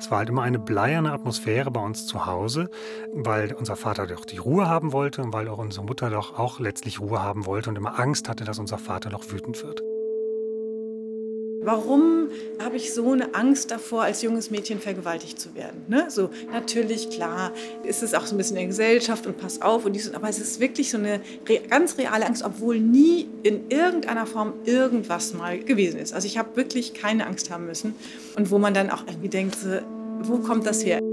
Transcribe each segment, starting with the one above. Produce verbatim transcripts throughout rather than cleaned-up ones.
Es war halt immer eine bleierne Atmosphäre bei uns zu Hause, weil unser Vater doch die Ruhe haben wollte und weil auch unsere Mutter doch auch letztlich Ruhe haben wollte und immer Angst hatte, dass unser Vater doch wütend wird. Warum habe ich so eine Angst davor, als junges Mädchen vergewaltigt zu werden? Ne? So, natürlich, klar, ist es auch so ein bisschen in der Gesellschaft und pass auf und dies, aber es ist wirklich so eine re- ganz reale Angst, obwohl nie in irgendeiner Form irgendwas mal gewesen ist. Also ich habe wirklich keine Angst haben müssen und wo man dann auch irgendwie denkt, so, wo kommt das her?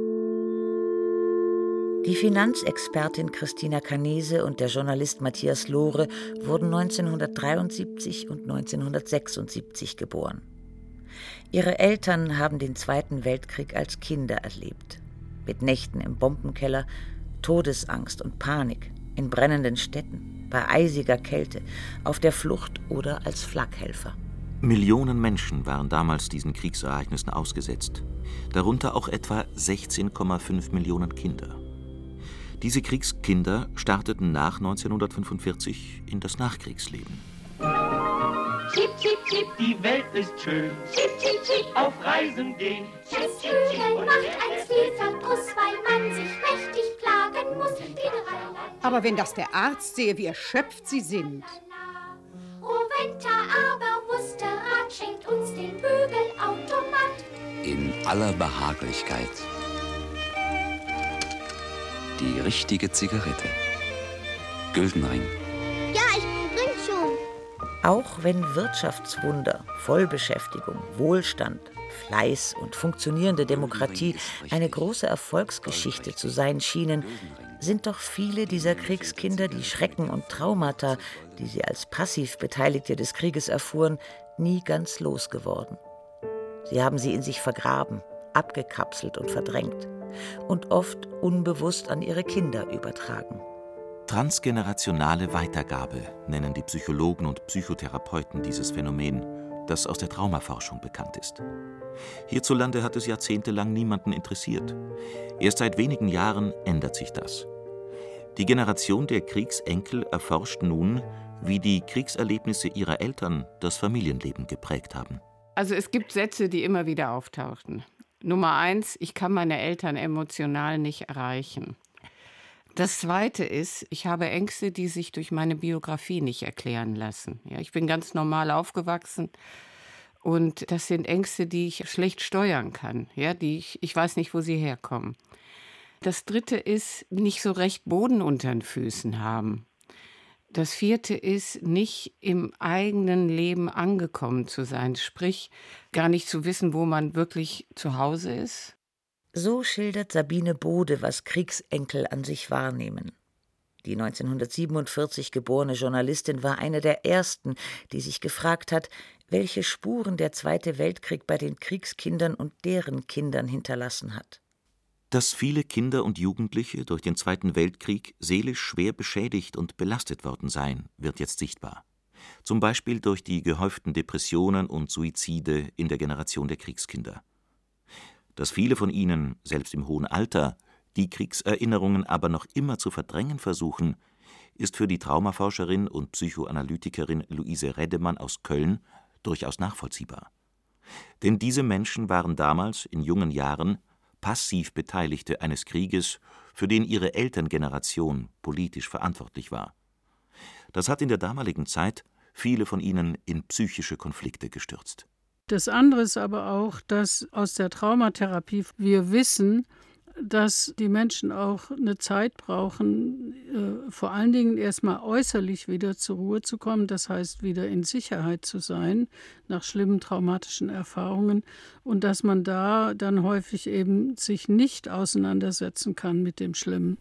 Die Finanzexpertin Christina Canese und der Journalist Matthias Lohre wurden neunzehnhundertdreiundsiebzig und neunzehnhundertsechsundsiebzig geboren. Ihre Eltern haben den Zweiten Weltkrieg als Kinder erlebt. Mit Nächten im Bombenkeller, Todesangst und Panik, in brennenden Städten, bei eisiger Kälte, auf der Flucht oder als Flakhelfer. Millionen Menschen waren damals diesen Kriegsereignissen ausgesetzt, darunter auch etwa sechzehn Komma fünf Millionen Kinder. Diese Kriegskinder starteten nach neunzehnhundertfünfundvierzig in das Nachkriegsleben. Chip, chip, chip, die Welt ist schön. Chip, chip, chip, auf Reisen gehen. Das Vögel macht ein viel Verdruss, weil man sich mächtig plagen muss. Die drei Aber wenn das der Arzt sehe, wie erschöpft sie sind. O Winter aber wusste Rat, schenkt uns den Bügelautomat. In aller Behaglichkeit. Die richtige Zigarette. Güldenring. Ja, ich bring schon. Auch wenn Wirtschaftswunder, Vollbeschäftigung, Wohlstand, Fleiß und funktionierende Demokratie eine große Erfolgsgeschichte zu sein schienen, sind doch viele dieser Kriegskinder die Schrecken und Traumata, die sie als passiv Beteiligte des Krieges erfuhren, nie ganz losgeworden. Sie haben sie in sich vergraben, abgekapselt und verdrängt und oft unbewusst an ihre Kinder übertragen. Transgenerationale Weitergabe nennen die Psychologen und Psychotherapeuten dieses Phänomen, das aus der Traumaforschung bekannt ist. Hierzulande hat es jahrzehntelang niemanden interessiert. Erst seit wenigen Jahren ändert sich das. Die Generation der Kriegsenkel erforscht nun, wie die Kriegserlebnisse ihrer Eltern das Familienleben geprägt haben. Also es gibt Sätze, die immer wieder auftauchten. Nummer eins, ich kann meine Eltern emotional nicht erreichen. Das Zweite ist, ich habe Ängste, die sich durch meine Biografie nicht erklären lassen. Ja, ich bin ganz normal aufgewachsen und das sind Ängste, die ich schlecht steuern kann. Ja, die ich, ich weiß nicht, wo sie herkommen. Das Dritte ist, nicht so recht Boden unter den Füßen haben. Das Vierte ist, nicht im eigenen Leben angekommen zu sein, sprich gar nicht zu wissen, wo man wirklich zu Hause ist. So schildert Sabine Bode, was Kriegsenkel an sich wahrnehmen. Die neunzehnhundertsiebenundvierzig geborene Journalistin war eine der ersten, die sich gefragt hat, welche Spuren der Zweite Weltkrieg bei den Kriegskindern und deren Kindern hinterlassen hat. Dass viele Kinder und Jugendliche durch den Zweiten Weltkrieg seelisch schwer beschädigt und belastet worden seien, wird jetzt sichtbar. Zum Beispiel durch die gehäuften Depressionen und Suizide in der Generation der Kriegskinder. Dass viele von ihnen, selbst im hohen Alter, die Kriegserinnerungen aber noch immer zu verdrängen versuchen, ist für die Traumaforscherin und Psychoanalytikerin Luise Reddemann aus Köln durchaus nachvollziehbar. Denn diese Menschen waren damals, in jungen Jahren, passiv Beteiligte eines Krieges, für den ihre Elterngeneration politisch verantwortlich war. Das hat in der damaligen Zeit viele von ihnen in psychische Konflikte gestürzt. Das andere ist aber auch, dass aus der Traumatherapie wir wissen, dass die Menschen auch eine Zeit brauchen, äh, vor allen Dingen erstmal äußerlich wieder zur Ruhe zu kommen, das heißt wieder in Sicherheit zu sein nach schlimmen traumatischen Erfahrungen und dass man da dann häufig eben sich nicht auseinandersetzen kann mit dem Schlimmen.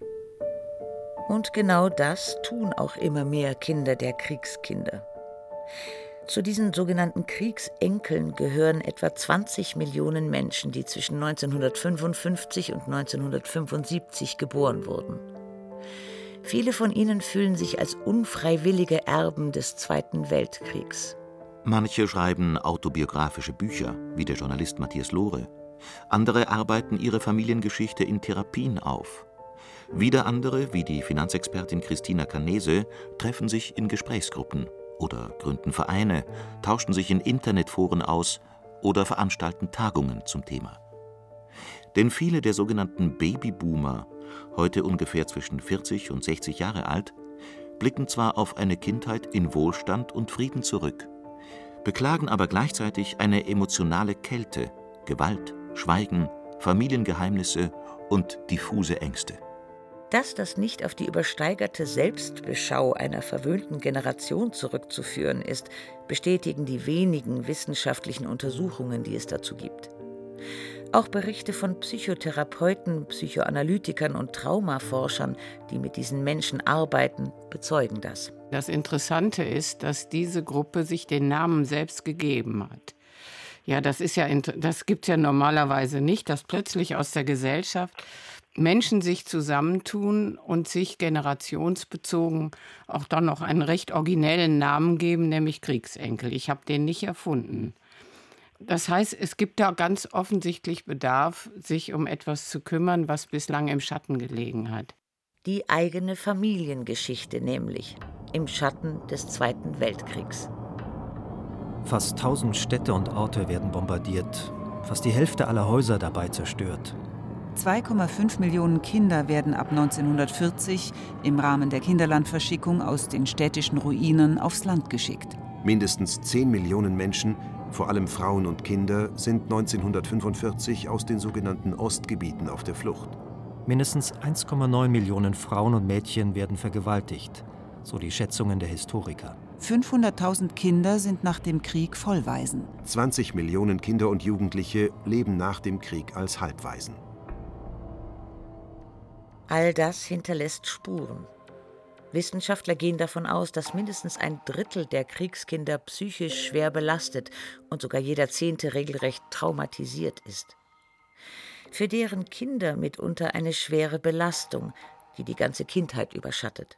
Und genau das tun auch immer mehr Kinder der Kriegskinder. Zu diesen sogenannten Kriegsenkeln gehören etwa zwanzig Millionen Menschen, die zwischen neunzehnhundertfünfundfünfzig und neunzehnhundertfünfundsiebzig geboren wurden. Viele von ihnen fühlen sich als unfreiwillige Erben des Zweiten Weltkriegs. Manche schreiben autobiografische Bücher, wie der Journalist Matthias Lohre. Andere arbeiten ihre Familiengeschichte in Therapien auf. Wieder andere, wie die Finanzexpertin Christina Canese, treffen sich in Gesprächsgruppen oder gründen Vereine, tauschen sich in Internetforen aus oder veranstalten Tagungen zum Thema. Denn viele der sogenannten Babyboomer, heute ungefähr zwischen vierzig und sechzig Jahre alt, blicken zwar auf eine Kindheit in Wohlstand und Frieden zurück, beklagen aber gleichzeitig eine emotionale Kälte, Gewalt, Schweigen, Familiengeheimnisse und diffuse Ängste. Dass das nicht auf die übersteigerte Selbstbeschau einer verwöhnten Generation zurückzuführen ist, bestätigen die wenigen wissenschaftlichen Untersuchungen, die es dazu gibt. Auch Berichte von Psychotherapeuten, Psychoanalytikern und Traumaforschern, die mit diesen Menschen arbeiten, bezeugen das. Das Interessante ist, dass diese Gruppe sich den Namen selbst gegeben hat. Ja, das ist ja, das gibt es ja normalerweise nicht, dass plötzlich aus der Gesellschaft Menschen sich zusammentun und sich generationsbezogen auch dann noch einen recht originellen Namen geben, nämlich Kriegsenkel. Ich habe den nicht erfunden. Das heißt, es gibt da ganz offensichtlich Bedarf, sich um etwas zu kümmern, was bislang im Schatten gelegen hat. Die eigene Familiengeschichte nämlich, im Schatten des Zweiten Weltkriegs. Fast tausend Städte und Orte werden bombardiert, fast die Hälfte aller Häuser dabei zerstört. zwei Komma fünf Millionen Kinder werden ab neunzehnhundertvierzig im Rahmen der Kinderlandverschickung aus den städtischen Ruinen aufs Land geschickt. Mindestens zehn Millionen Menschen, vor allem Frauen und Kinder, sind neunzehnhundertfünfundvierzig aus den sogenannten Ostgebieten auf der Flucht. Mindestens eins Komma neun Millionen Frauen und Mädchen werden vergewaltigt, so die Schätzungen der Historiker. fünfhunderttausend Kinder sind nach dem Krieg Vollwaisen. zwanzig Millionen Kinder und Jugendliche leben nach dem Krieg als Halbwaisen. All das hinterlässt Spuren. Wissenschaftler gehen davon aus, dass mindestens ein Drittel der Kriegskinder psychisch schwer belastet und sogar jeder Zehnte regelrecht traumatisiert ist. Für deren Kinder mitunter eine schwere Belastung, die die ganze Kindheit überschattet.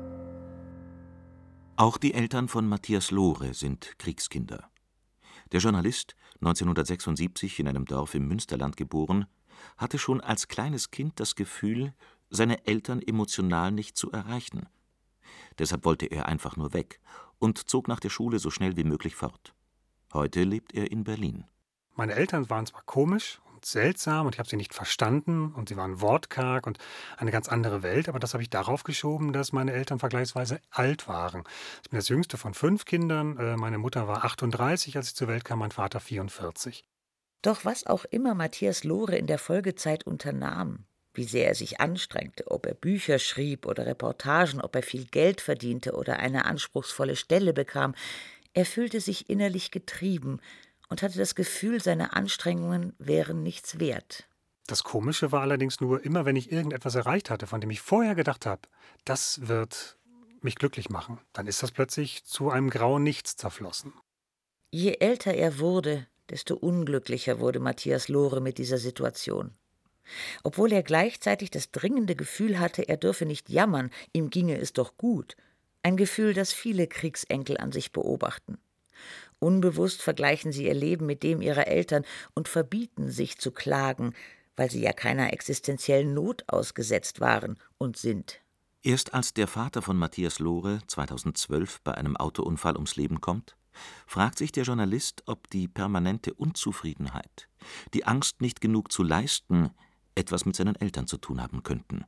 Auch die Eltern von Matthias Lohre sind Kriegskinder. Der Journalist, neunzehnhundertsechsundsiebzig in einem Dorf im Münsterland geboren, hatte schon als kleines Kind das Gefühl, seine Eltern emotional nicht zu erreichen. Deshalb wollte er einfach nur weg und zog nach der Schule so schnell wie möglich fort. Heute lebt er in Berlin. Meine Eltern waren zwar komisch und seltsam und ich habe sie nicht verstanden und sie waren wortkarg und eine ganz andere Welt, aber das habe ich darauf geschoben, dass meine Eltern vergleichsweise alt waren. Ich bin das jüngste von fünf Kindern. Meine Mutter war achtunddreißig, als ich zur Welt kam, mein Vater vierundvierzig. Doch was auch immer Matthias Lohre in der Folgezeit unternahm, wie sehr er sich anstrengte, ob er Bücher schrieb oder Reportagen, ob er viel Geld verdiente oder eine anspruchsvolle Stelle bekam, er fühlte sich innerlich getrieben und hatte das Gefühl, seine Anstrengungen wären nichts wert. Das Komische war allerdings nur, immer wenn ich irgendetwas erreicht hatte, von dem ich vorher gedacht habe, das wird mich glücklich machen, dann ist das plötzlich zu einem grauen Nichts zerflossen. Je älter er wurde, desto unglücklicher wurde Matthias Lohre mit dieser Situation. Obwohl er gleichzeitig das dringende Gefühl hatte, er dürfe nicht jammern, ihm ginge es doch gut. Ein Gefühl, das viele Kriegsenkel an sich beobachten. Unbewusst vergleichen sie ihr Leben mit dem ihrer Eltern und verbieten sich zu klagen, weil sie ja keiner existenziellen Not ausgesetzt waren und sind. Erst als der Vater von Matthias Lohre zweitausendzwölf bei einem Autounfall ums Leben kommt, fragt sich der Journalist, ob die permanente Unzufriedenheit, die Angst, nicht genug zu leisten, etwas mit seinen Eltern zu tun haben könnten.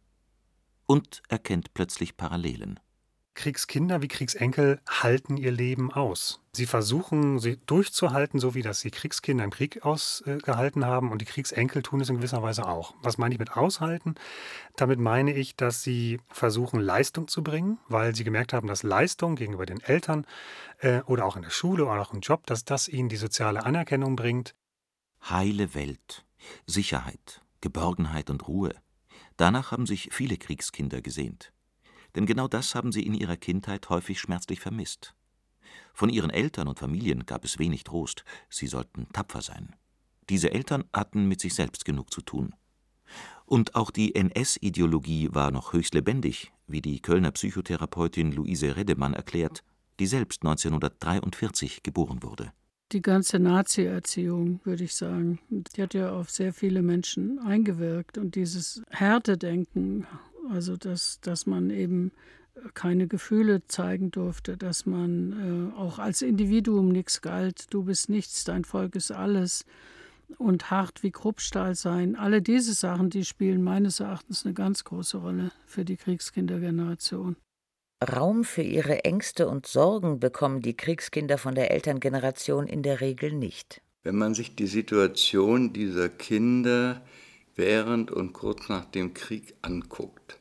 Und erkennt plötzlich Parallelen. Kriegskinder wie Kriegsenkel halten ihr Leben aus. Sie versuchen, sie durchzuhalten, so wie das die Kriegskinder im Krieg ausgehalten haben. Und die Kriegsenkel tun es in gewisser Weise auch. Was meine ich mit aushalten? Damit meine ich, dass sie versuchen, Leistung zu bringen, weil sie gemerkt haben, dass Leistung gegenüber den Eltern äh, oder auch in der Schule oder auch im Job, dass das ihnen die soziale Anerkennung bringt. Heile Welt, Sicherheit, Geborgenheit und Ruhe. Danach haben sich viele Kriegskinder gesehnt. Denn genau das haben sie in ihrer Kindheit häufig schmerzlich vermisst. Von ihren Eltern und Familien gab es wenig Trost, sie sollten tapfer sein. Diese Eltern hatten mit sich selbst genug zu tun. Und auch die N S-Ideologie war noch höchst lebendig, wie die Kölner Psychotherapeutin Luise Reddemann erklärt, die selbst neunzehnhundertdreiundvierzig geboren wurde. Die ganze Nazi-Erziehung, würde ich sagen, die hat ja auf sehr viele Menschen eingewirkt. Und dieses Härtedenken, also dass, dass man eben keine Gefühle zeigen durfte, dass man äh, auch als Individuum nichts galt, du bist nichts, dein Volk ist alles. und hart wie Kruppstahl sein. Alle diese Sachen, die spielen meines Erachtens eine ganz große Rolle für die Kriegskindergeneration. Raum für ihre Ängste und Sorgen bekommen die Kriegskinder von der Elterngeneration in der Regel nicht. Wenn man sich die Situation dieser Kinder während und kurz nach dem Krieg anguckt,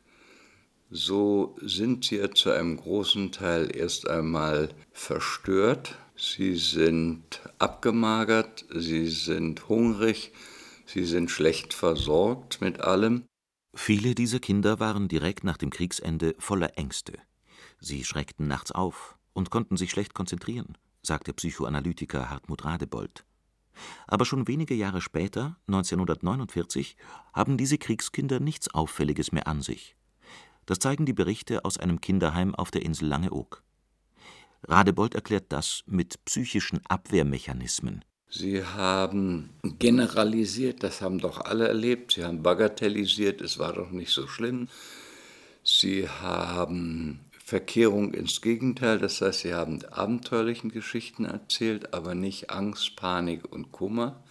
so sind sie ja zu einem großen Teil erst einmal verstört. Sie sind abgemagert, sie sind hungrig, sie sind schlecht versorgt mit allem. Viele dieser Kinder waren direkt nach dem Kriegsende voller Ängste. Sie schreckten nachts auf und konnten sich schlecht konzentrieren, sagt der Psychoanalytiker Hartmut Radebold. Aber schon wenige Jahre später, neunzehnhundertneunundvierzig, haben diese Kriegskinder nichts Auffälliges mehr an sich. Das zeigen die Berichte aus einem Kinderheim auf der Insel Langeoog. Radebold erklärt das mit psychischen Abwehrmechanismen. Sie haben generalisiert, das haben doch alle erlebt. Sie haben bagatellisiert, es war doch nicht so schlimm. Sie haben Verkehrung ins Gegenteil, das heißt, sie haben abenteuerlichen Geschichten erzählt, aber nicht Angst, Panik und Kummer.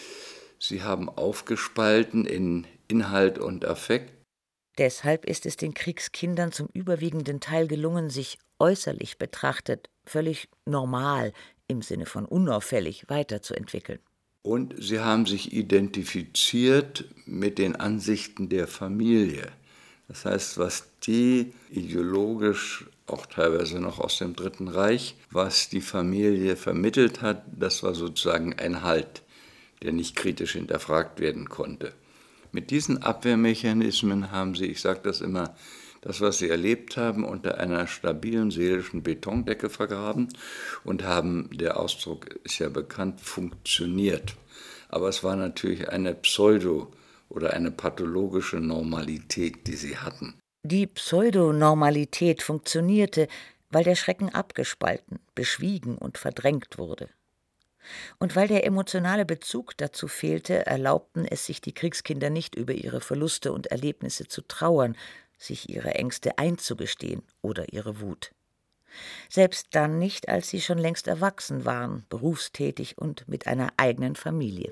Sie haben aufgespalten in Inhalt und Affekt. Deshalb ist es den Kriegskindern zum überwiegenden Teil gelungen, sich äußerlich betrachtet völlig normal, im Sinne von unauffällig, weiterzuentwickeln. Und sie haben sich identifiziert mit den Ansichten der Familie. Das heißt, was die ideologisch, auch teilweise noch aus dem Dritten Reich, was die Familie vermittelt hat, das war sozusagen ein Halt, der nicht kritisch hinterfragt werden konnte. Mit diesen Abwehrmechanismen haben sie, ich sage das immer, das, was sie erlebt haben, unter einer stabilen seelischen Betondecke vergraben und haben, der Ausdruck ist ja bekannt, funktioniert. Aber es war natürlich eine Pseudo- oder eine pathologische Normalität, die sie hatten. Die Pseudonormalität funktionierte, weil der Schrecken abgespalten, beschwiegen und verdrängt wurde. Und weil der emotionale Bezug dazu fehlte, erlaubten es sich die Kriegskinder nicht, über ihre Verluste und Erlebnisse zu trauern, sich ihre Ängste einzugestehen oder ihre Wut. Selbst dann nicht, als sie schon längst erwachsen waren, berufstätig und mit einer eigenen Familie.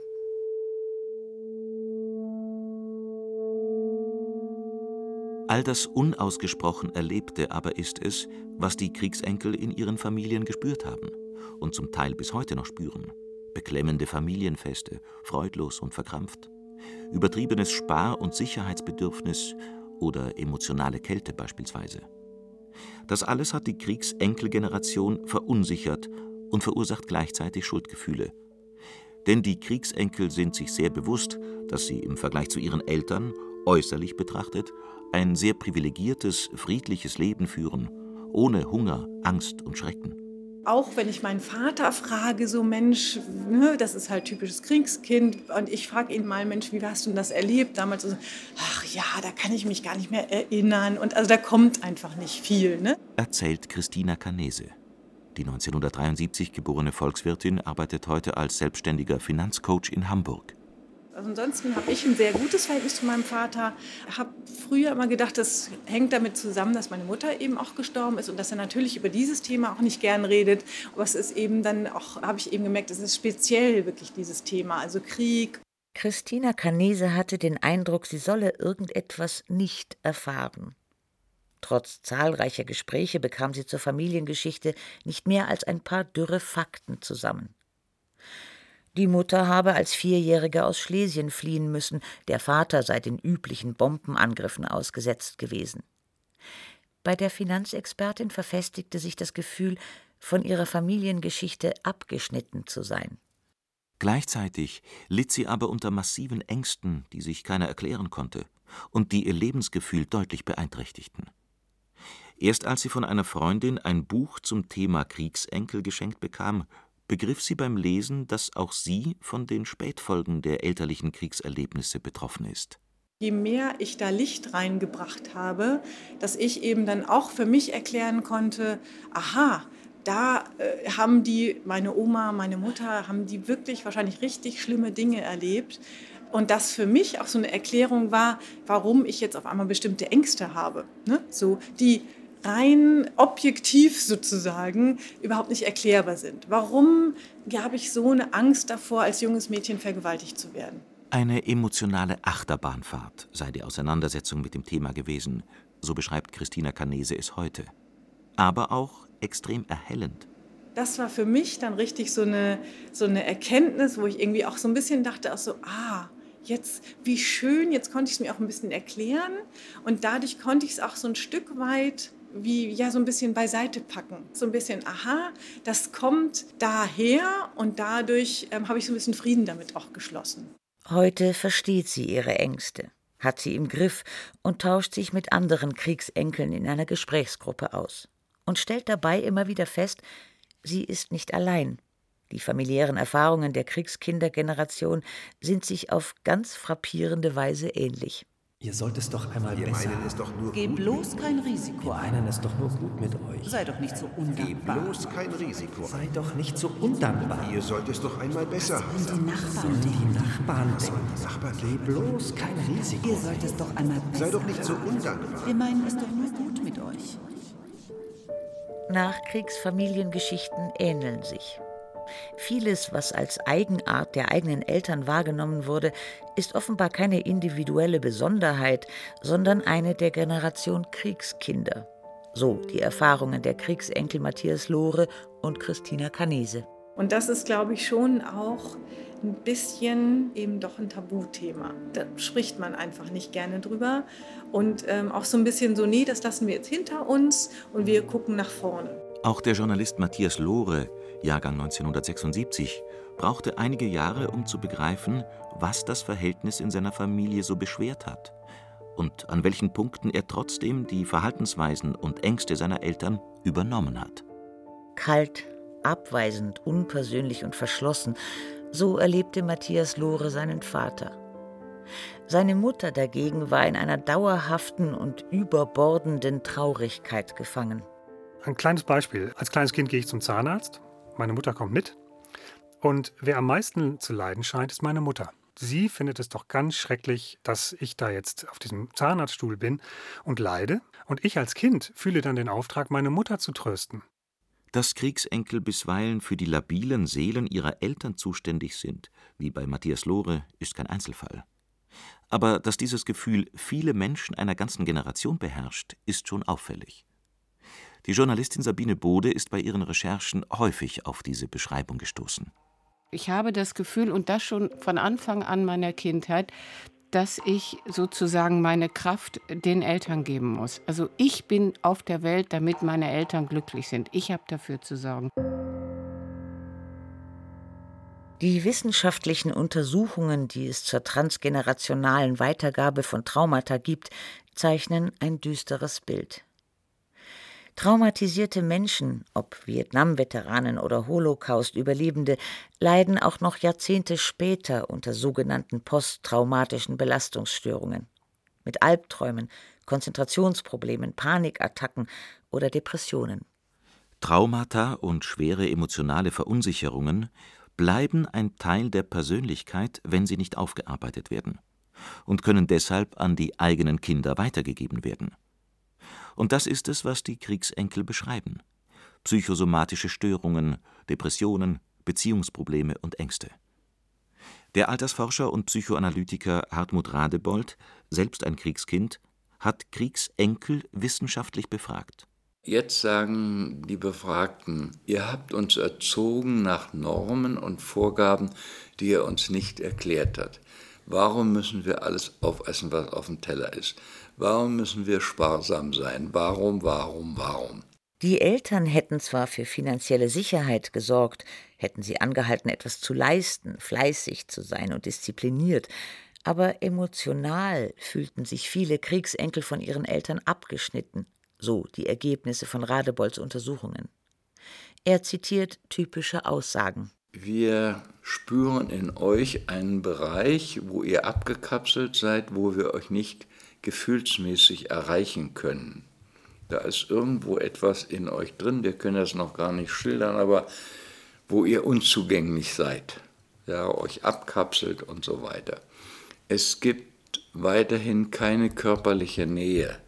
All das unausgesprochen Erlebte aber ist es, was die Kriegsenkel in ihren Familien gespürt haben und zum Teil bis heute noch spüren. Beklemmende Familienfeste, freudlos und verkrampft, übertriebenes Spar- und Sicherheitsbedürfnis oder emotionale Kälte beispielsweise. Das alles hat die Kriegsenkelgeneration verunsichert und verursacht gleichzeitig Schuldgefühle. Denn die Kriegsenkel sind sich sehr bewusst, dass sie im Vergleich zu ihren Eltern, äußerlich betrachtet, ein sehr privilegiertes, friedliches Leben führen, ohne Hunger, Angst und Schrecken. Auch wenn ich meinen Vater frage, so Mensch, ne, das ist halt typisches Kriegskind, und ich frage ihn mal, Mensch, wie hast du denn das erlebt damals? Und so, ach ja, da kann ich mich gar nicht mehr erinnern. Und also da kommt einfach nicht viel. Ne? Erzählt Christina Canese. Die neunzehnhundertdreiundsiebzig geborene Volkswirtin arbeitet heute als selbstständiger Finanzcoach in Hamburg. Also ansonsten habe ich ein sehr gutes Verhältnis zu meinem Vater. Ich habe früher immer gedacht, das hängt damit zusammen, dass meine Mutter eben auch gestorben ist und dass er natürlich über dieses Thema auch nicht gern redet. Aber es ist eben dann auch, habe ich eben gemerkt, es ist speziell wirklich dieses Thema, also Krieg. Christina Canese hatte den Eindruck, sie solle irgendetwas nicht erfahren. Trotz zahlreicher Gespräche bekam sie zur Familiengeschichte nicht mehr als ein paar dürre Fakten zusammen. Die Mutter habe als Vierjährige aus Schlesien fliehen müssen, der Vater sei den üblichen Bombenangriffen ausgesetzt gewesen. Bei der Finanzexpertin verfestigte sich das Gefühl, von ihrer Familiengeschichte abgeschnitten zu sein. Gleichzeitig litt sie aber unter massiven Ängsten, die sich keiner erklären konnte und die ihr Lebensgefühl deutlich beeinträchtigten. Erst als sie von einer Freundin ein Buch zum Thema Kriegsenkel geschenkt bekam, begriff sie beim Lesen, dass auch sie von den Spätfolgen der elterlichen Kriegserlebnisse betroffen ist. Je mehr ich da Licht reingebracht habe, dass ich eben dann auch für mich erklären konnte, aha, da äh, haben die, meine Oma, meine Mutter, haben die wirklich wahrscheinlich richtig schlimme Dinge erlebt. Und das für mich auch so eine Erklärung war, warum ich jetzt auf einmal bestimmte Ängste habe, ne? So, die rein objektiv sozusagen überhaupt nicht erklärbar sind. Warum habe ich so eine Angst davor, als junges Mädchen vergewaltigt zu werden? Eine emotionale Achterbahnfahrt sei die Auseinandersetzung mit dem Thema gewesen, so beschreibt Christina Canese es heute. Aber auch extrem erhellend. Das war für mich dann richtig so eine, so eine Erkenntnis, wo ich irgendwie auch so ein bisschen dachte, auch so, ah, jetzt, wie schön, jetzt konnte ich es mir auch ein bisschen erklären. Und dadurch konnte ich es auch so ein Stück weit wie ja so ein bisschen beiseite packen. So ein bisschen, aha, das kommt daher und dadurch ähm, habe ich so ein bisschen Frieden damit auch geschlossen. Heute versteht sie ihre Ängste, hat sie im Griff und tauscht sich mit anderen Kriegsenkeln in einer Gesprächsgruppe aus. Und stellt dabei immer wieder fest, sie ist nicht allein. Die familiären Erfahrungen der Kriegskindergeneration sind sich auf ganz frappierende Weise ähnlich. Ihr sollt es doch einmal Wir besser. meinen es doch nur Geh gut. bloß kein Risiko Wir ein. meinen es doch nur gut mit euch. Sei doch nicht so Geh undankbar. bloß kein Risiko Sei ein. doch nicht so undankbar. Ihr sollt es doch einmal besser Sollen haben. die Nachbarn Sollen denken? die Nachbarn Was sollen denken? die Nachbarn Geh denken? bloß kein Risiko. Ihr sollt es doch einmal besser Sei doch nicht so haben. undankbar. Wir meinen es doch nur gut mit euch. Nachkriegsfamiliengeschichten ähneln sich. Vieles, was als Eigenart der eigenen Eltern wahrgenommen wurde, ist offenbar keine individuelle Besonderheit, sondern eine der Generation Kriegskinder. So die Erfahrungen der Kriegsenkel Matthias Lohre und Christina Canese. Und das ist, glaube ich, schon auch ein bisschen eben doch ein Tabuthema. Da spricht man einfach nicht gerne drüber. Und ähm, auch so ein bisschen so, nee, das lassen wir jetzt hinter uns und wir gucken nach vorne. Auch der Journalist Matthias Lohre, Jahrgang neunzehnhundertsechsundsiebzig, brauchte einige Jahre, um zu begreifen, was das Verhältnis in seiner Familie so beschwert hat und an welchen Punkten er trotzdem die Verhaltensweisen und Ängste seiner Eltern übernommen hat. Kalt, abweisend, unpersönlich und verschlossen, so erlebte Matthias Lohre seinen Vater. Seine Mutter dagegen war in einer dauerhaften und überbordenden Traurigkeit gefangen. Ein kleines Beispiel. Als kleines Kind gehe ich zum Zahnarzt. Meine Mutter kommt mit. Und wer am meisten zu leiden scheint, ist meine Mutter. Sie findet es doch ganz schrecklich, dass ich da jetzt auf diesem Zahnarztstuhl bin und leide. Und ich als Kind fühle dann den Auftrag, meine Mutter zu trösten. Dass Kriegsenkel bisweilen für die labilen Seelen ihrer Eltern zuständig sind, wie bei Matthias Lohre, ist kein Einzelfall. Aber dass dieses Gefühl viele Menschen einer ganzen Generation beherrscht, ist schon auffällig. Die Journalistin Sabine Bode ist bei ihren Recherchen häufig auf diese Beschreibung gestoßen. Ich habe das Gefühl, und das schon von Anfang an meiner Kindheit, dass ich sozusagen meine Kraft den Eltern geben muss. Also ich bin auf der Welt, damit meine Eltern glücklich sind. Ich habe dafür zu sorgen. Die wissenschaftlichen Untersuchungen, die es zur transgenerationalen Weitergabe von Traumata gibt, zeichnen ein düsteres Bild. Traumatisierte Menschen, ob Vietnam-Veteranen oder Holocaust-Überlebende, leiden auch noch Jahrzehnte später unter sogenannten posttraumatischen Belastungsstörungen. Mit Albträumen, Konzentrationsproblemen, Panikattacken oder Depressionen. Traumata und schwere emotionale Verunsicherungen bleiben ein Teil der Persönlichkeit, wenn sie nicht aufgearbeitet werden, und können deshalb an die eigenen Kinder weitergegeben werden. Und das ist es, was die Kriegsenkel beschreiben: psychosomatische Störungen, Depressionen, Beziehungsprobleme und Ängste. Der Altersforscher und Psychoanalytiker Hartmut Radebold, selbst ein Kriegskind, hat Kriegsenkel wissenschaftlich befragt. Jetzt sagen die Befragten, ihr habt uns erzogen nach Normen und Vorgaben, die er uns nicht erklärt hat. Warum müssen wir alles aufessen, was auf dem Teller ist? Warum müssen wir sparsam sein? Warum, warum, warum? Die Eltern hätten zwar für finanzielle Sicherheit gesorgt, hätten sie angehalten, etwas zu leisten, fleißig zu sein und diszipliniert, aber emotional fühlten sich viele Kriegsenkel von ihren Eltern abgeschnitten, so die Ergebnisse von Radebolds Untersuchungen. Er zitiert typische Aussagen. Wir spüren in euch einen Bereich, wo ihr abgekapselt seid, wo wir euch nicht gefühlsmäßig erreichen können. Da ist irgendwo etwas in euch drin, wir können das noch gar nicht schildern, aber wo ihr unzugänglich seid, ja, euch abkapselt und so weiter. Es gibt weiterhin keine körperliche Nähe.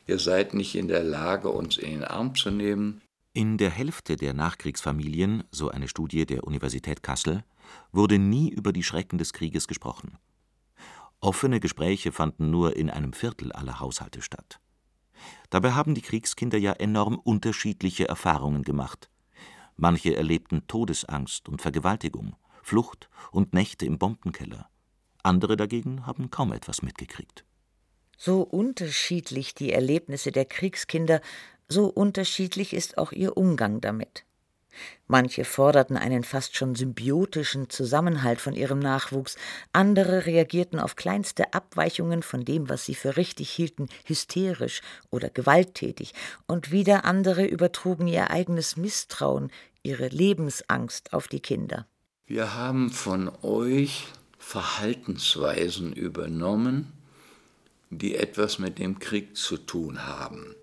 ihr seid nicht in der Lage, uns in den Arm zu nehmen. In der Hälfte der Nachkriegsfamilien, so eine Studie der Universität Kassel, wurde nie über die Schrecken des Krieges gesprochen. Offene Gespräche fanden nur in einem Viertel aller Haushalte statt. Dabei haben die Kriegskinder ja enorm unterschiedliche Erfahrungen gemacht. Manche erlebten Todesangst und Vergewaltigung, Flucht und Nächte im Bombenkeller. Andere dagegen haben kaum etwas mitgekriegt. So unterschiedlich die Erlebnisse der Kriegskinder, so unterschiedlich ist auch ihr Umgang damit. Manche forderten einen fast schon symbiotischen Zusammenhalt von ihrem Nachwuchs, andere reagierten auf kleinste Abweichungen von dem, was sie für richtig hielten, hysterisch oder gewalttätig, und wieder andere übertrugen ihr eigenes Misstrauen, ihre Lebensangst auf die Kinder. Wir haben von euch Verhaltensweisen übernommen, die etwas mit dem Krieg zu tun haben.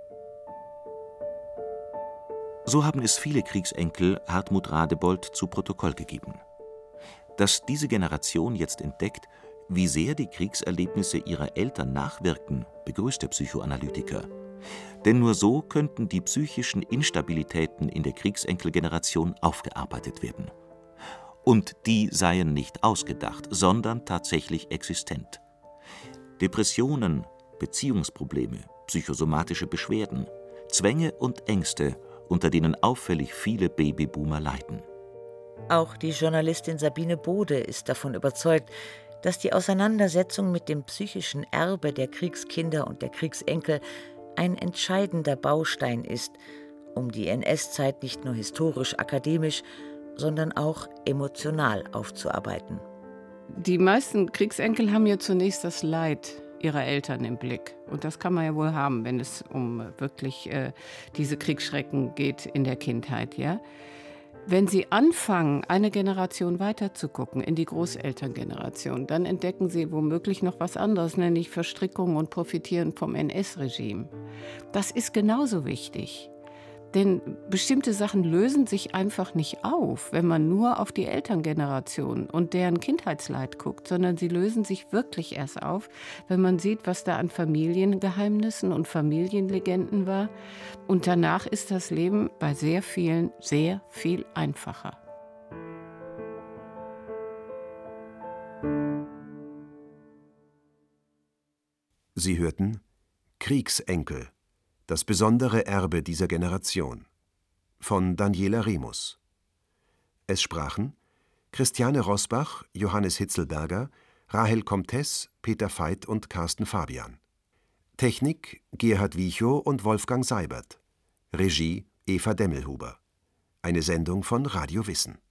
So haben es viele Kriegsenkel Hartmut Radebold zu Protokoll gegeben. Dass diese Generation jetzt entdeckt, wie sehr die Kriegserlebnisse ihrer Eltern nachwirken, begrüßt der Psychoanalytiker. Denn nur so könnten die psychischen Instabilitäten in der Kriegsenkelgeneration aufgearbeitet werden. Und die seien nicht ausgedacht, sondern tatsächlich existent. Depressionen, Beziehungsprobleme, psychosomatische Beschwerden, Zwänge und Ängste, unter denen auffällig viele Babyboomer leiden. Auch die Journalistin Sabine Bode ist davon überzeugt, dass die Auseinandersetzung mit dem psychischen Erbe der Kriegskinder und der Kriegsenkel ein entscheidender Baustein ist, um die N S-Zeit nicht nur historisch-akademisch, sondern auch emotional aufzuarbeiten. Die meisten Kriegsenkel haben ja zunächst das Leid ihrer Eltern im Blick. Und das kann man ja wohl haben, wenn es um wirklich äh, diese Kriegsschrecken geht in der Kindheit, ja. Wenn Sie anfangen, eine Generation weiter zu gucken, in die Großelterngeneration, dann entdecken Sie womöglich noch was anderes, nämlich Verstrickungen und Profitieren vom N S-Regime. Das ist genauso wichtig. Denn bestimmte Sachen lösen sich einfach nicht auf, wenn man nur auf die Elterngeneration und deren Kindheitsleid guckt, sondern sie lösen sich wirklich erst auf, wenn man sieht, was da an Familiengeheimnissen und Familienlegenden war. Und danach ist das Leben bei sehr vielen sehr viel einfacher. Sie hörten Kriegsenkel. Das besondere Erbe dieser Generation von Daniela Remus. Es sprachen Christiane Rosbach, Johannes Hitzelberger, Rahel Comtes, Peter Veit und Carsten Fabian. Technik Gerhard Wiechow und Wolfgang Seibert. Regie Eva Demmelhuber. Eine Sendung von Radio Wissen.